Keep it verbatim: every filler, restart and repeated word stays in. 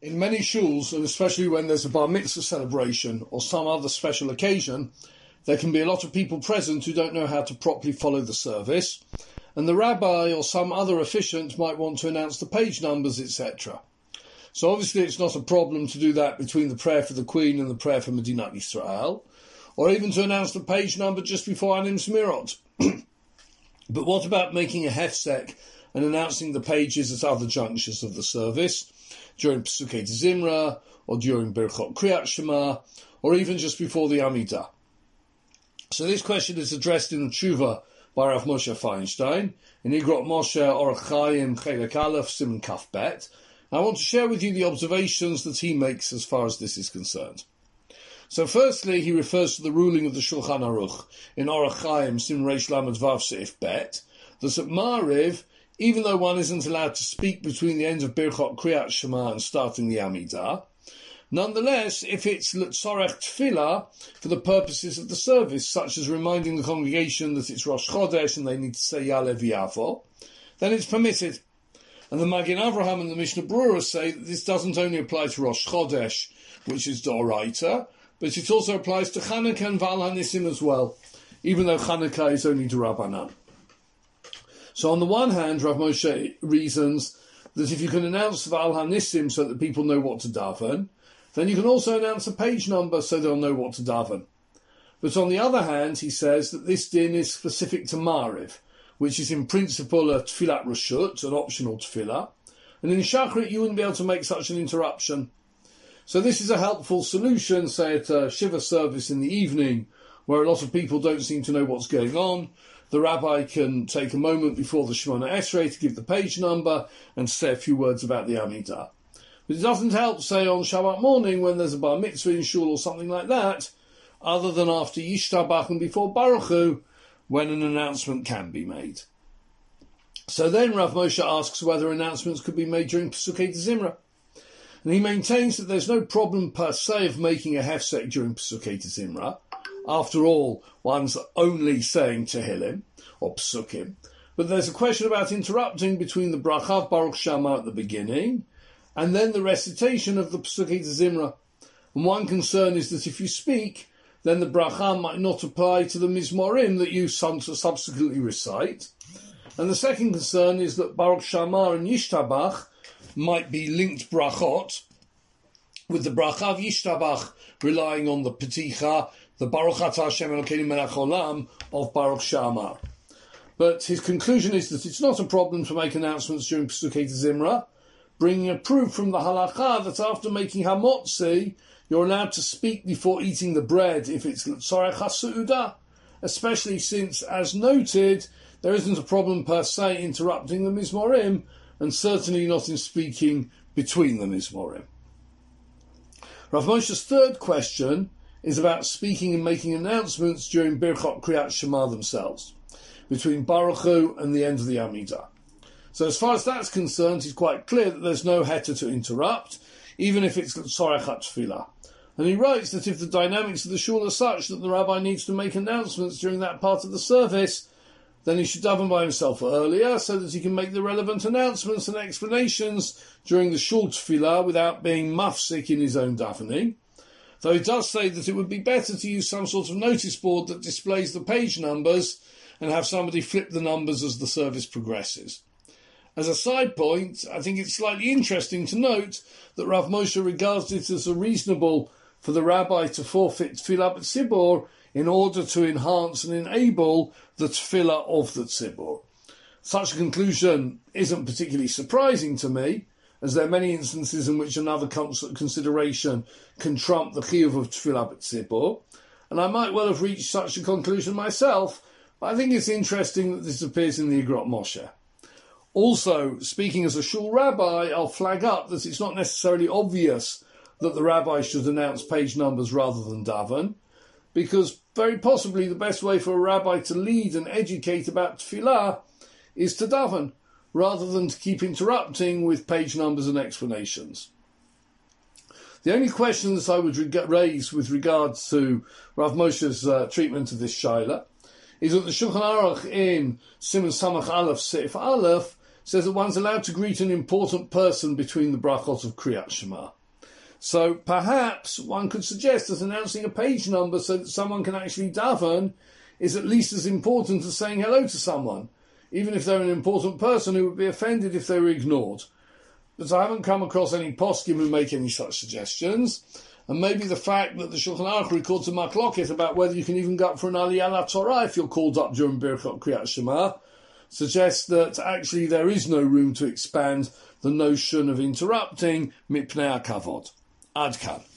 In many shuls, and especially when there's a bar mitzvah celebration or some other special occasion, there can be a lot of people present who don't know how to properly follow the service, and the rabbi or some other officiant might want to announce the page numbers, et cetera. So obviously it's not a problem to do that between the prayer for the Queen and the prayer for Medinat Yisrael, or even to announce the page number just before Anim Smirot. But what about making a hefsek and announcing the pages at other junctures of the service, during Pesukei Zimra, or during Birchot Kriyat Shema, or even just before the Amidah? So this question is addressed in the Tshuva by Rav Moshe Feinstein, in Igrot Moshe Orach Chaim Chelek Aleph Siman Kaf Bet. I want to share with you the observations that he makes as far as this is concerned. So firstly, he refers to the ruling of the Shulchan Aruch in Orach Chaim Siman Reish Lamed Vav Seif Bet, that at Ma'ariv, even though one isn't allowed to speak between the end of Birchot Kriyat Shema and starting the Amidah, nonetheless, if it's L'tzorech Tefillah for the purposes of the service, such as reminding the congregation that it's Rosh Chodesh and they need to say Ya'aleh V'Yavo, then it's permitted. And the Magen Avraham and the Mishnah Berurah say that this doesn't only apply to Rosh Chodesh, which is D'Oraita, but it also applies to Chanukah and Val HaNisim as well, even though Chanukah is only D'Rabbanan. So on the one hand, Rav Moshe reasons that if you can announce Val HaNisim so that people know what to daven, then you can also announce a page number so they'll know what to daven. But on the other hand, he says that this din is specific to Ma'ariv, which is in principle a Tfilat Rashut, an optional Tfilah, and in Shachrit you wouldn't be able to make such an interruption. So this is a helpful solution, say at a Shiva service in the evening, where a lot of people don't seem to know what's going on. The rabbi can take a moment before the Shemona Esrei to give the page number and say a few words about the Amidah. But it doesn't help, say, on Shabbat morning when there's a bar mitzvah in shul or something like that, other than after Yishtabach and before Baruch Hu, when an announcement can be made. So then Rav Moshe asks whether announcements could be made during Pesukei Zimra. And he maintains that there's no problem per se of making a hefsek during Pesukei Zimra. After all, one's only saying Tehillim, or Pesukim. But there's a question about interrupting between the Brachav Baruch Shama at the beginning and then the recitation of the Pesukei Zimra. And one concern is that if you speak, then the bracha might not apply to the Mizmorim that you subsequently recite. And the second concern is that Baruch Shama and Yishtabach might be linked brachot, with the bracha of Yishtabach relying on the Peticha, the Baruch Atah Hashem Elokeinu Melech Olam of Baruch Shama. But his conclusion is that it's not a problem to make announcements during Pesukei Zimra, bringing a proof from the halacha that after making hamotzi, you're allowed to speak before eating the bread if it's L'tzorech HaSeudah, especially since, as noted, there isn't a problem per se interrupting the Mizmorim, and certainly not in speaking between the Mizmorim. Rav Moshe's third question is about speaking and making announcements during Birchot Kriyat Shema themselves, between Baruch Hu and the end of the Amidah. So as far as that's concerned, it's quite clear that there's no heter to interrupt, even if it's L'tzorech HaTefillah. And he writes that if the dynamics of the shul are such that the rabbi needs to make announcements during that part of the service, then he should daven by himself earlier so that he can make the relevant announcements and explanations during the shul tefillah without being mafsik in his own davening. Though he does say that it would be better to use some sort of notice board that displays the page numbers and have somebody flip the numbers as the service progresses. As a side point, I think it's slightly interesting to note that Rav Moshe regards it as a reasonable for the rabbi to forfeit tefillah b'tzibur in order to enhance and enable the tefillah of the tzibur. Such a conclusion isn't particularly surprising to me, as there are many instances in which another consideration can trump the chiyuv of tefillah b'tzibur, and I might well have reached such a conclusion myself, but I think it's interesting that this appears in the Igrot Moshe. Also, speaking as a shul rabbi, I'll flag up that it's not necessarily obvious that the rabbi should announce page numbers rather than daven, because very possibly the best way for a rabbi to lead and educate about tefillah is to daven, rather than to keep interrupting with page numbers and explanations. The only question that I would reg- raise with regard to Rav Moshe's uh, treatment of this shaila is that the Shulchan Aruch in Siman Samach Aleph Seif Aleph says that one's allowed to greet an important person between the brachot of Kriyat Shema. So perhaps one could suggest that announcing a page number so that someone can actually daven is at least as important as saying hello to someone, even if they're an important person who would be offended if they were ignored. But I haven't come across any poskim who make any such suggestions, and maybe the fact that the Shulchan Aruch records a machloket about whether you can even go up for an Aliyah Torah if you're called up during Birchot Kriyat Shema suggests that actually there is no room to expand the notion of interrupting mipnei hakavod. Ad kan.